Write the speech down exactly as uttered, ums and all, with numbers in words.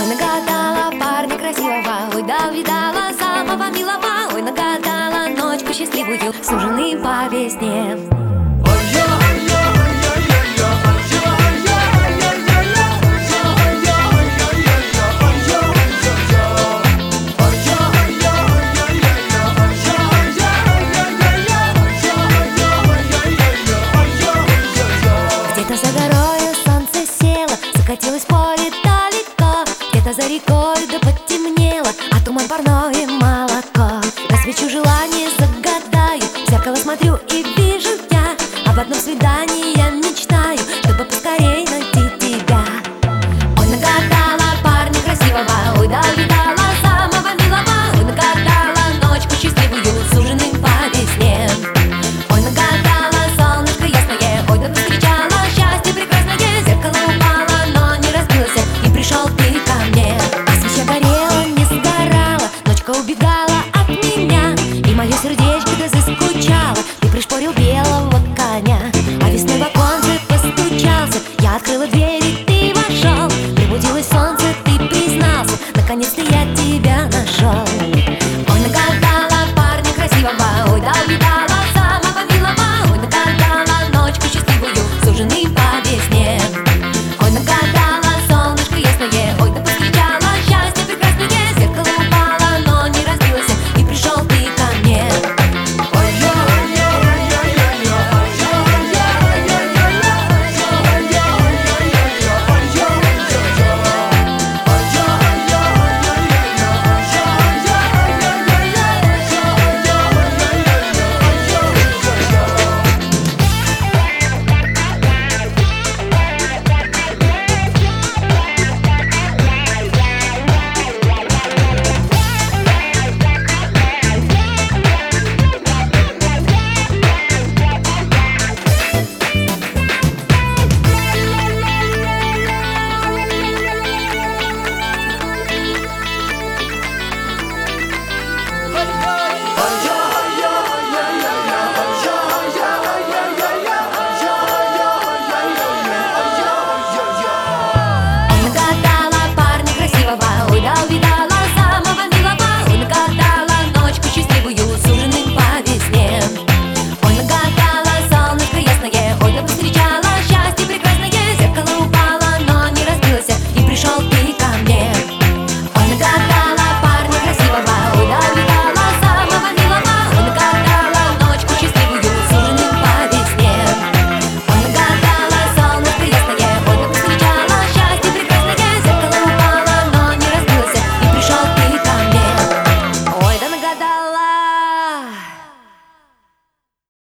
нагадала парня красивого, ой, да видала самого милого, ой, нагадала ночку счастливую, суженый по весне. Где-то за горою солнце село, закатилось поле далеко, где-то за рекой да потемнело, а туман парное молоко. На свечу желание загадаю, в зеркало смотрю и вижу я об одном свидании